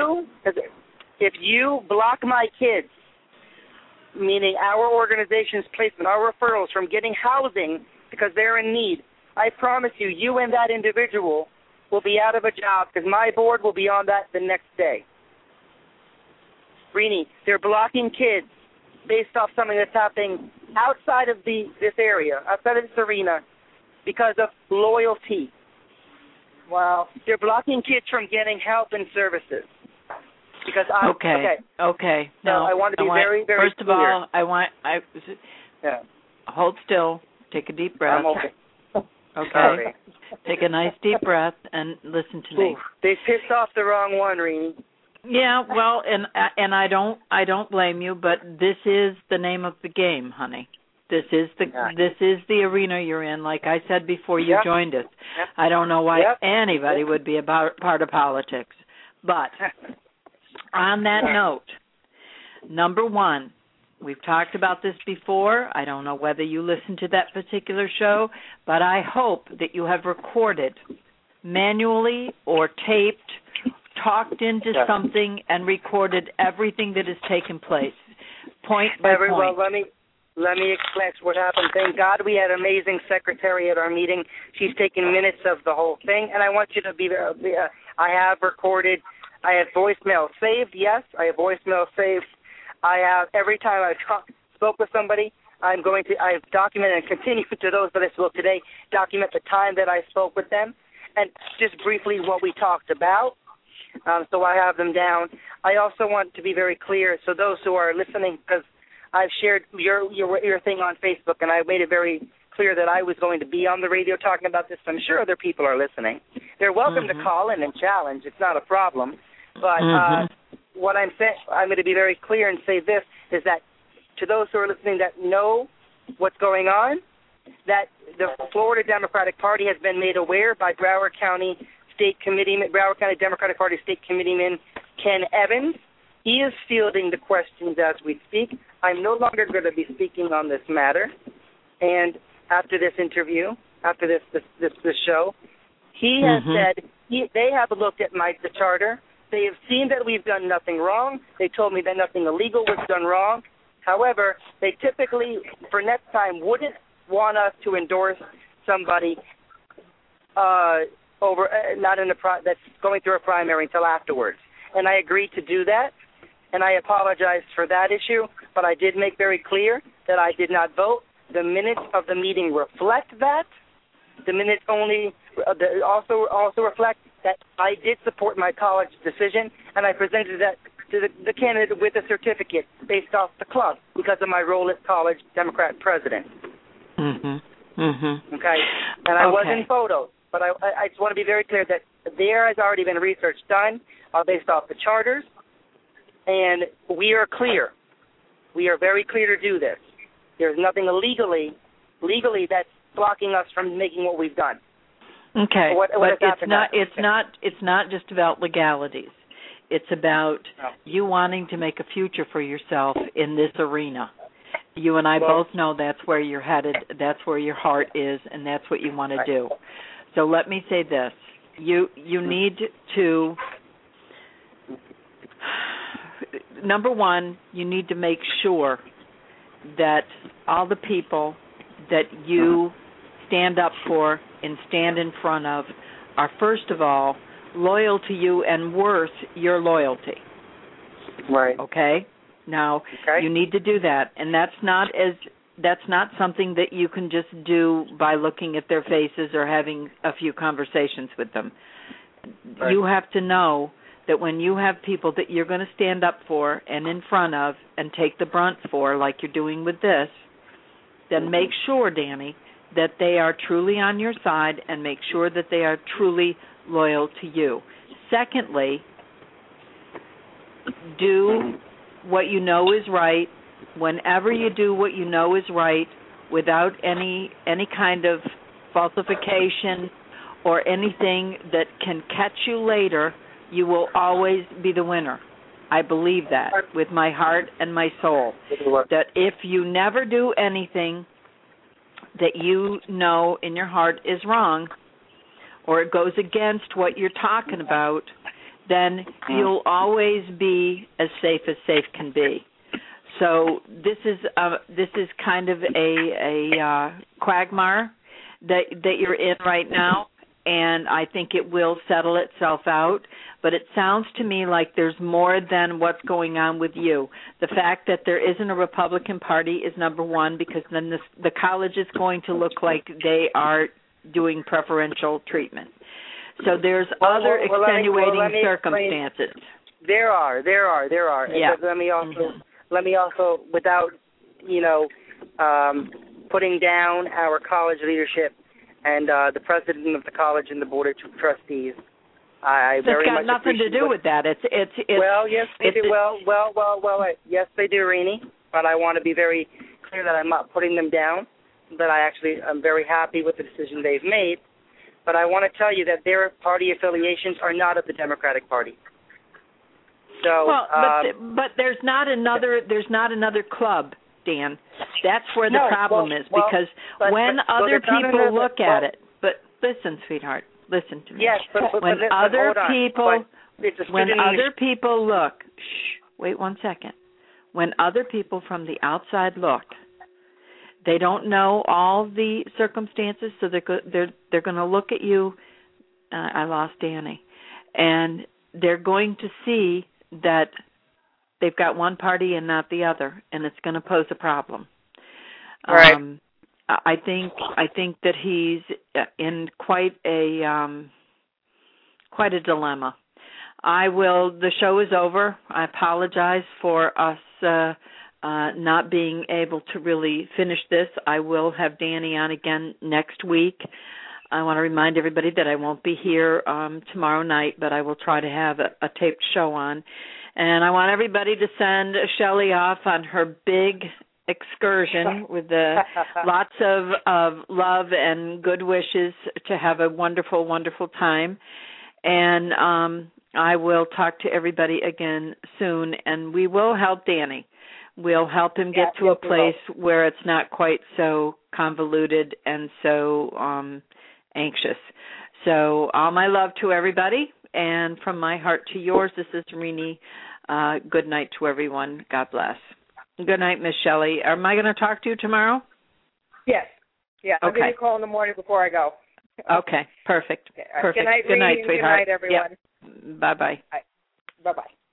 you block my kids, meaning our organization's placement, our referrals from getting housing because they're in need, I promise you and that individual will be out of a job because my board will be on that the next day. Rini, they're blocking kids based off something that's happening outside of this area, outside of this arena, because of loyalty. Wow. They're blocking kids from getting help and services. Because Okay. So I want to be very, very first clear. Of all, hold still. Take a deep breath. I'm okay. Okay. Sorry. Take a nice deep breath and listen to me. They pissed off the wrong one, Rini. Yeah, well, and I don't blame you, but this is the name of the game, honey. This is the arena you're in. Like I said before you joined us, I don't know why anybody would be about part of politics. But on that note, number one, we've talked about this before. I don't know whether you listened to that particular show, but I hope that you have recorded manually or taped, talked into something, and recorded everything that has taken place, point by point. Well, let me explain what happened. Thank God we had an amazing secretary at our meeting. She's taking minutes of the whole thing, and I want you to be there. I have recorded. I have voicemail saved. Yes, I have voicemail saved. I have, every time I spoke with somebody, I've documented and continue to those that I spoke today, document the time that I spoke with them, and just briefly what we talked about. So I have them down. I also want to be very clear, so those who are listening, because I've shared your thing on Facebook, and I made it very clear that I was going to be on the radio talking about this. I'm sure other people are listening. They're welcome to call in and challenge. It's not a problem. But what I'm saying, I'm going to be very clear and say this, is that to those who are listening that know what's going on, that the Florida Democratic Party has been made aware by Broward County Democratic Party State Committeeman Ken Evans. He is fielding the questions as we speak. I'm no longer going to be speaking on this matter. And after this interview, after this show, he has said they have looked at the charter. They have seen that we've done nothing wrong. They told me that nothing illegal was done wrong. However, they typically, for next time, wouldn't want us to endorse somebody that's going through a primary until afterwards. And I agreed to do that, and I apologized for that issue, but I did make very clear that I did not vote. The minutes of the meeting reflect that. The minutes also reflect that I did support my college decision, and I presented that to the candidate with a certificate based off the club because of my role as college Democrat president. Okay? And I was in photos, but I just want to be very clear that there has already been research done based off the charters, and we are clear. We are very clear to do this. There's nothing legally that's blocking us from making what we've done. Okay, it's not just about legalities. It's about you wanting to make a future for yourself in this arena. You and I both know that's where you're headed, that's where your heart is, and that's what you want to do. So let me say this. You need to, number one, you need to make sure that all the people that you stand up for and stand in front of are, first of all, loyal to you and worth your loyalty. Right. Okay? Now, you need to do that, and that's not something that you can just do by looking at their faces or having a few conversations with them. Right. You have to know that when you have people that you're going to stand up for and in front of and take the brunt for, like you're doing with this, then make sure, Danny, that they are truly on your side and make sure that they are truly loyal to you. Secondly, do what you know is right. Whenever you do what you know is right, without any kind of falsification or anything that can catch you later, you will always be the winner. I believe that with my heart and my soul. That if you never do anything that you know in your heart is wrong, or it goes against what you're talking about, then you'll always be as safe can be. So this is kind of a quagmire that you're in right now, and I think it will settle itself out. But it sounds to me like there's more than what's going on with you. The fact that there isn't a Republican Party is number one, because then the college is going to look like they are doing preferential treatment. So there's other extenuating circumstances. There are. Yeah. Let me also, without putting down our college leadership and the president of the college and the board of trustees, I very much appreciate. It's got nothing to do with that. It's well, yes, they do. Well, yes, they do, Rini. But I want to be very clear that I'm not putting them down, that I'm very happy with the decision they've made. But I want to tell you that their party affiliations are not of the Democratic Party. So, but there's not another club, Dan. That's where the problem is, because when other people look at it. But listen, sweetheart, listen to me. Yes, when other people look, wait 1 second. When other people from the outside look, they don't know all the circumstances, so they're going to look at you. I lost Danny, and they're going to see that they've got one party and not the other, and it's going to pose a problem. Right. I think that he's in quite a dilemma. The show is over. I apologize for us not being able to really finish this. I will have Danny on again next week. I want to remind everybody that I won't be here tomorrow night, but I will try to have a taped show on. And I want everybody to send Shelley off on her big excursion with lots of love and good wishes to have a wonderful, wonderful time. And I will talk to everybody again soon, and we will help Danny. We'll help him get to a place where it's not quite so convoluted and so anxious. So all my love to everybody, and from my heart to yours, this is Renee. Good night to everyone. God bless. Good night, Miss Shelley. Am I going to talk to you tomorrow? Yes. Yeah, I'll give you a call in the morning before I go. Okay, perfect. Okay. Perfect. Good night, good night, sweetheart. Good night, everyone. Yep. Bye-bye. Bye-bye.